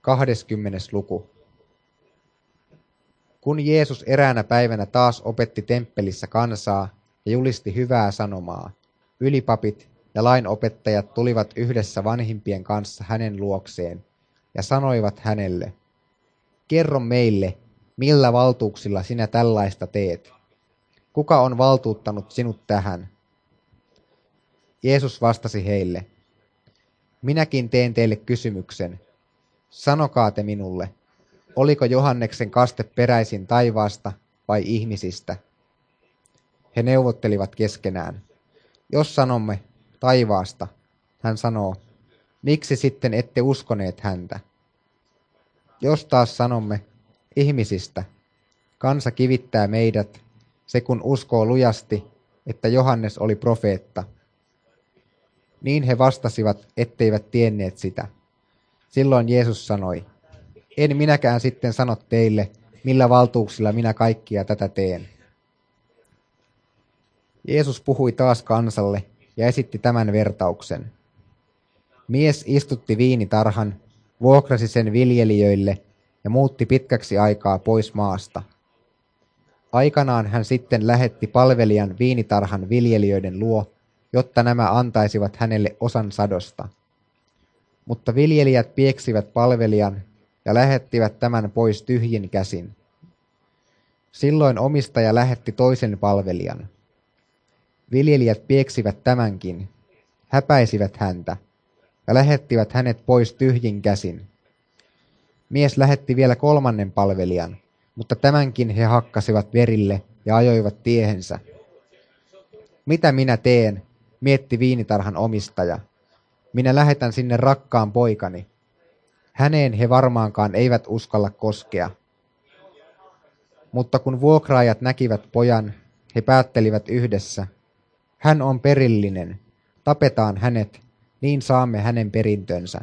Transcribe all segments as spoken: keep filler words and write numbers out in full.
Kahdeskymmenes luku. Kun Jeesus eräänä päivänä taas opetti temppelissä kansaa ja julisti hyvää sanomaa, ylipapit ja lainopettajat tulivat yhdessä vanhimpien kanssa hänen luokseen ja sanoivat hänelle, kerro meille, millä valtuuksilla sinä tällaista teet? Kuka on valtuuttanut sinut tähän? Jeesus vastasi heille, minäkin teen teille kysymyksen. Sanokaa te minulle, oliko Johanneksen kaste peräisin taivaasta vai ihmisistä? He neuvottelivat keskenään. Jos sanomme taivaasta, hän sanoo, miksi sitten ette uskoneet häntä? Jos taas sanomme ihmisistä, kansa kivittää meidät, se kun uskoo lujasti, että Johannes oli profeetta. Niin he vastasivat, etteivät tienneet sitä. Silloin Jeesus sanoi, en minäkään sitten sano teille, millä valtuuksilla minä kaikkia tätä teen. Jeesus puhui taas kansalle ja esitti tämän vertauksen. Mies istutti viinitarhan, vuokrasi sen viljelijöille ja muutti pitkäksi aikaa pois maasta. Aikanaan hän sitten lähetti palvelijan viinitarhan viljelijöiden luo, jotta nämä antaisivat hänelle osan sadosta. Mutta viljelijät pieksivät palvelijan ja lähettivät tämän pois tyhjin käsin. Silloin omistaja lähetti toisen palvelijan. Viljelijät pieksivät tämänkin, häpäisivät häntä ja lähettivät hänet pois tyhjin käsin. Mies lähetti vielä kolmannen palvelijan, mutta tämänkin he hakkasivat verille ja ajoivat tiehensä. Mitä minä teen, mietti viinitarhan omistaja. Minä lähetän sinne rakkaan poikani. Häneen he varmaankaan eivät uskalla koskea. Mutta kun vuokraajat näkivät pojan, he päättelivät yhdessä, hän on perillinen, tapetaan hänet, niin saamme hänen perintönsä.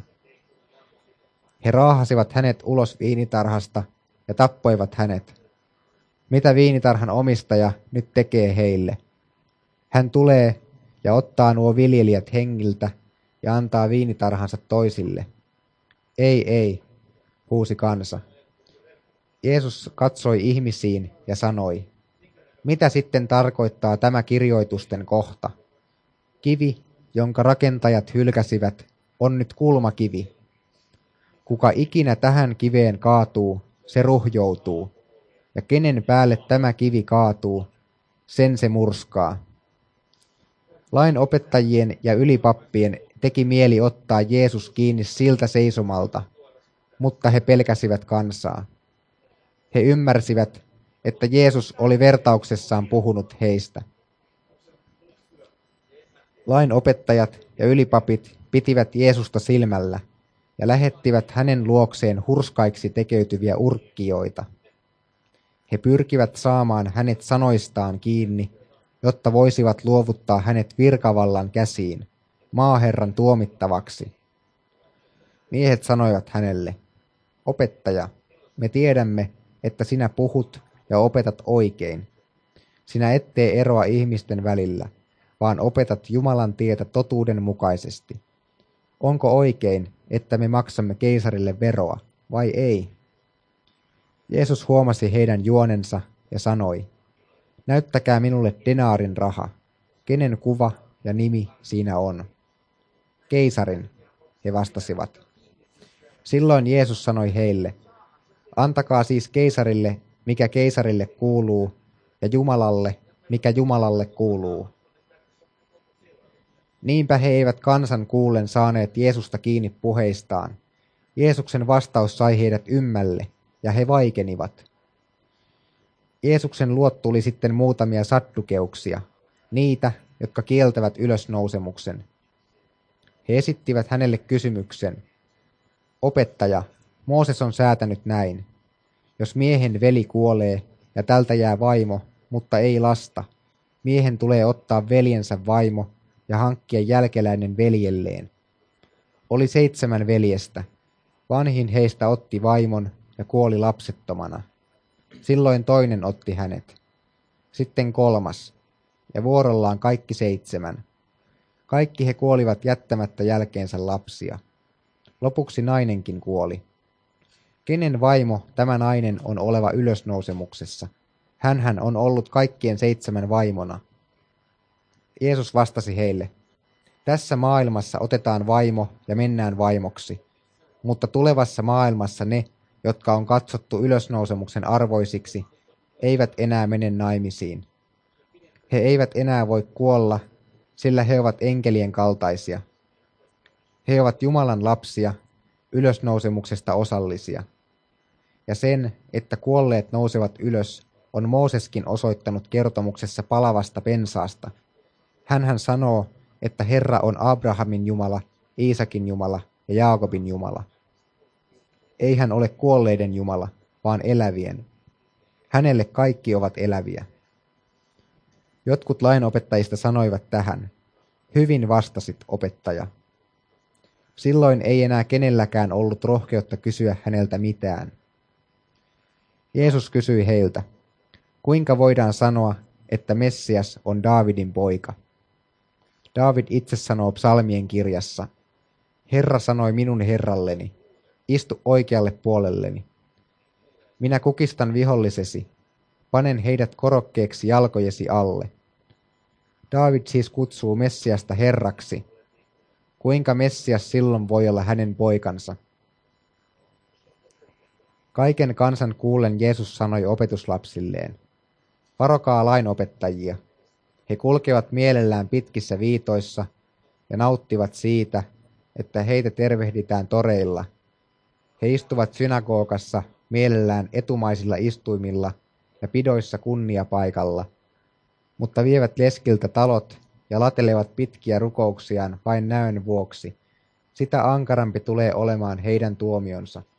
He raahasivat hänet ulos viinitarhasta ja tappoivat hänet. Mitä viinitarhan omistaja nyt tekee heille? Hän tulee ja ottaa nuo viljelijät hengiltä ja antaa viinitarhansa toisille. Ei, ei, huusi kansa. Jeesus katsoi ihmisiin ja sanoi, mitä sitten tarkoittaa tämä kirjoitusten kohta? Kivi, jonka rakentajat hylkäsivät, on nyt kulmakivi. Kuka ikinä tähän kiveen kaatuu, se ruhjoutuu, ja kenen päälle tämä kivi kaatuu, sen se murskaa. Lain opettajien ja ylipappien teki mieli ottaa Jeesus kiinni siltä seisomalta, mutta he pelkäsivät kansaa. He ymmärsivät, että Jeesus oli vertauksessaan puhunut heistä. Lain opettajat ja ylipapit pitivät Jeesusta silmällä ja lähettivät hänen luokseen hurskaiksi tekeytyviä urkkijoita. He pyrkivät saamaan hänet sanoistaan kiinni, jotta voisivat luovuttaa hänet virkavallan käsiin, maaherran tuomittavaksi. Miehet sanoivat hänelle, opettaja, me tiedämme, että sinä puhut ja opetat oikein. Sinä et tee eroa ihmisten välillä, vaan opetat Jumalan tietä totuuden mukaisesti. Onko oikein, että me maksamme keisarille veroa, vai ei? Jeesus huomasi heidän juonensa ja sanoi, näyttäkää minulle denaarin raha, kenen kuva ja nimi siinä on. Keisarin, he vastasivat. Silloin Jeesus sanoi heille, antakaa siis keisarille, mikä keisarille kuuluu, ja Jumalalle, mikä Jumalalle kuuluu. Niinpä he eivät kansan kuullen saaneet Jeesusta kiinni puheistaan. Jeesuksen vastaus sai heidät ymmälle, ja he vaikenivat. Jeesuksen luot tuli sitten muutamia saddukeuksia, niitä, jotka kieltävät ylösnousemuksen. He esittivät hänelle kysymyksen. Opettaja, Mooses on säätänyt näin. Jos miehen veli kuolee ja tältä jää vaimo, mutta ei lasta, miehen tulee ottaa veljensä vaimo ja hankkia jälkeläinen veljelleen. Oli seitsemän veljestä. Vanhin heistä otti vaimon ja kuoli lapsettomana. Silloin toinen otti hänet. Sitten kolmas, ja vuorollaan kaikki seitsemän. Kaikki he kuolivat jättämättä jälkeensä lapsia. Lopuksi nainenkin kuoli. Kenen vaimo tämä nainen on oleva ylösnousemuksessa? Hänhän on ollut kaikkien seitsemän vaimona. Jeesus vastasi heille, tässä maailmassa otetaan vaimo ja mennään vaimoksi, mutta tulevassa maailmassa ne, jotka on katsottu ylösnousemuksen arvoisiksi, eivät enää mene naimisiin. He eivät enää voi kuolla, sillä he ovat enkelien kaltaisia. He ovat Jumalan lapsia, ylösnousemuksesta osallisia. Ja sen, että kuolleet nousevat ylös, on Mooseskin osoittanut kertomuksessa palavasta pensaasta. Hänhän sanoo, että Herra on Abrahamin Jumala, Iisakin Jumala ja Jaakobin Jumala. Ei hän ole kuolleiden Jumala, vaan elävien. Hänelle kaikki ovat eläviä. Jotkut lainopettajista sanoivat tähän, hyvin vastasit, opettaja. Silloin ei enää kenelläkään ollut rohkeutta kysyä häneltä mitään. Jeesus kysyi heiltä, kuinka voidaan sanoa, että Messias on Daavidin poika? Daavid itse sanoo psalmien kirjassa, Herra sanoi minun herralleni, istu oikealle puolelleni. Minä kukistan vihollisesi, panen heidät korokkeeksi jalkojesi alle. Daavid siis kutsuu Messiasta Herraksi. Kuinka Messias silloin voi olla hänen poikansa? Kaiken kansan kuullen Jeesus sanoi opetuslapsilleen, varokaa lainopettajia. He kulkevat mielellään pitkissä viitoissa ja nauttivat siitä, että heitä tervehditään toreilla. He istuvat synagogassa mielellään etumaisilla istuimilla ja pidoissa kunniapaikalla, mutta vievät leskiltä talot ja latelevat pitkiä rukouksiaan vain näön vuoksi. Sitä ankarampi tulee olemaan heidän tuomionsa.